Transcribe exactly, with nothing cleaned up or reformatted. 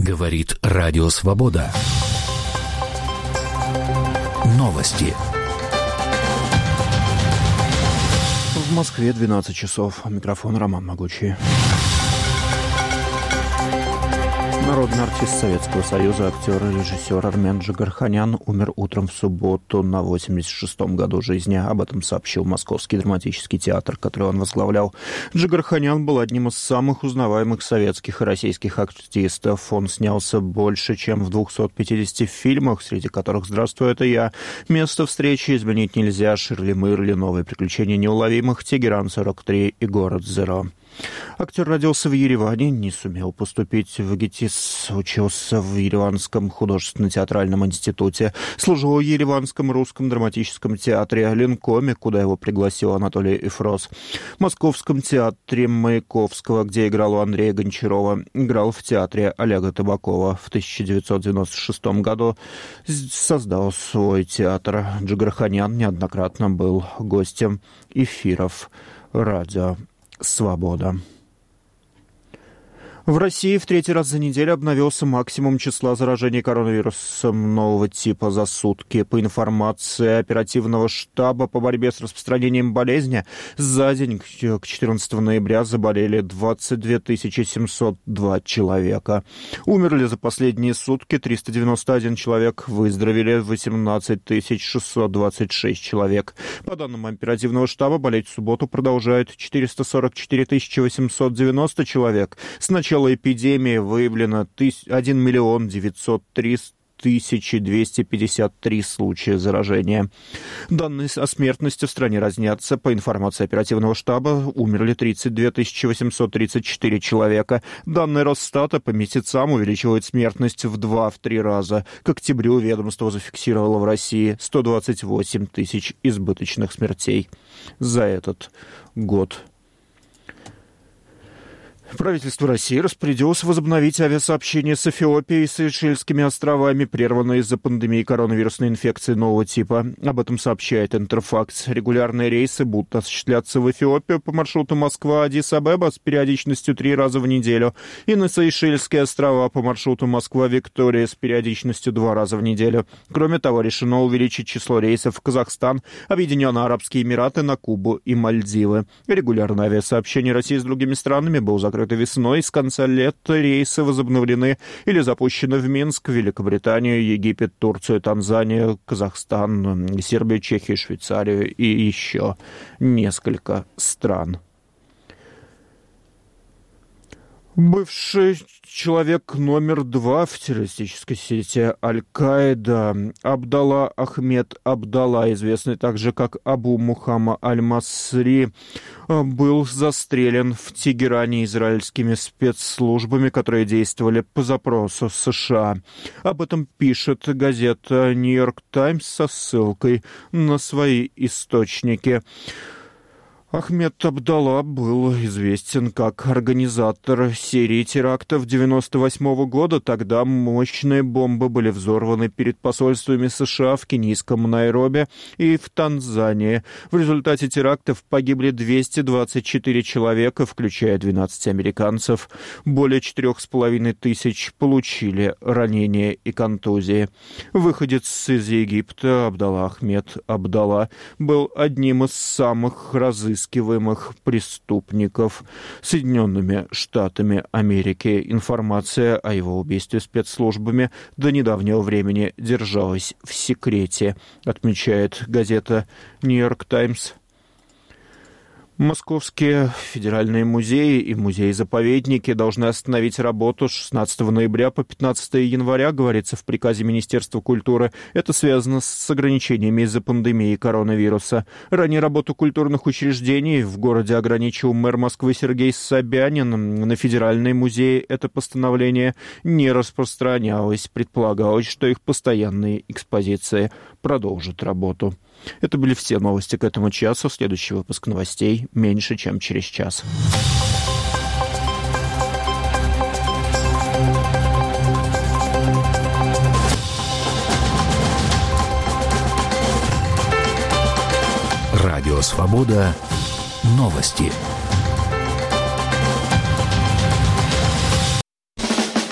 Говорит Радио Свобода. Новости. В Москве двенадцать часов. Микрофон Роман Могучий. Народный артист Советского Союза, актер и режиссер Армен Джигарханян умер утром в субботу на восемьдесят шестом году жизни. Об этом сообщил Московский драматический театр, который он возглавлял. Джигарханян был одним из самых узнаваемых советских и российских артистов. Он снялся больше, чем в двухстах пятидесяти фильмах, среди которых «Здравствуй, это я», «Место встречи», «Изменить нельзя», «Ширли Мырли», «Новые приключения неуловимых», «Тегеран сорок три» и «Город Зеро». Актер родился в Ереване, не сумел поступить в ГИТИС, учился в Ереванском художественно-театральном институте, служил в Ереванском русском драматическом театре Ленкоме, куда его пригласил Анатолий Эфрос, в Московском театре Маяковского, где играл у Андрея Гончарова, играл в театре Олега Табакова. В тысяча девятьсот девяносто шестом году создал свой театр. Джигарханян неоднократно был гостем эфиров радио «Свобода». В России в третий раз за неделю обновился максимум числа заражений коронавирусом нового типа за сутки. По информации оперативного штаба по борьбе с распространением болезни, за день к четырнадцатому ноября заболели двадцать две тысячи семьсот два человека. Умерли за последние сутки триста девяносто один человек, выздоровели восемнадцать тысяч шестьсот двадцать шесть человек. По данным оперативного штаба, болеть в субботу продолжают четыреста сорок четыре тысячи восемьсот девяносто человек. С начала эпидемии выявлено один миллион девятьсот три тысячи двести пятьдесят три случая заражения. Данные о смертности в стране разнятся. По информации оперативного штаба, умерли тридцать две тысячи восемьсот тридцать четыре человека. Данные Росстата по месяцам увеличивают смертность в два-три раза. К октябрю ведомство зафиксировало в России сто двадцать восемь тысяч избыточных смертей за этот год. Правительство России распорядилось возобновить авиасообщение с Эфиопией и Сейшельскими островами, прерванные из-за пандемии коронавирусной инфекции нового типа. Об этом сообщает Интерфакс. Регулярные рейсы будут осуществляться в Эфиопию по маршруту Москва-Аддис-Абеба с периодичностью три раза в неделю и на Сейшельские острова по маршруту Москва-Виктория с периодичностью два раза в неделю. Кроме того, решено увеличить число рейсов в Казахстан, Объединенные Арабские Эмираты, на Кубу и Мальдивы. Регулярное авиасообщение России с другими странами было закрыто весной. С конца лета рейсы возобновлены или запущены в Минск, Великобританию, Египет, Турцию, Танзанию, Казахстан, Сербию, Чехию, Швейцарию и еще несколько стран. Бывший человек номер два в террористической сети Аль-Каида Абдалла Ахмед Абдалла, известный также как Абу Мухаммад Аль-Масри, был застрелен в Тегеране израильскими спецслужбами, которые действовали по запросу США. Об этом пишет газета «Нью-Йорк Таймс» со ссылкой на свои источники. Ахмед Абдалла был известен как организатор серии терактов девяносто восьмого года. Тогда мощные бомбы были взорваны перед посольствами США в кенийском Найроби и в Танзании. В результате терактов погибли двести двадцать четыре человека, включая двенадцать американцев. Более четырех с половиной тысяч получили ранения и контузии. Выходец из Египта Абдалла Ахмед Абдалла был одним из самых разыскиваемых преступников Соединенными Штатами Америки. Информация о его убийстве спецслужбами до недавнего времени держалась в секрете, отмечает газета «Нью-Йорк Таймс». Московские федеральные музеи и музеи-заповедники должны остановить работу с шестнадцатого ноября по пятнадцатого января, говорится в приказе Министерства культуры. Это связано с ограничениями из-за пандемии коронавируса. Ранее работу культурных учреждений в городе ограничил мэр Москвы Сергей Собянин. На федеральные музеи это постановление не распространялось. Предполагалось, что их постоянные экспозиции продолжат работу. Это были все новости к этому часу. Следующий выпуск новостей меньше, чем через час. Радио «Свобода». Новости.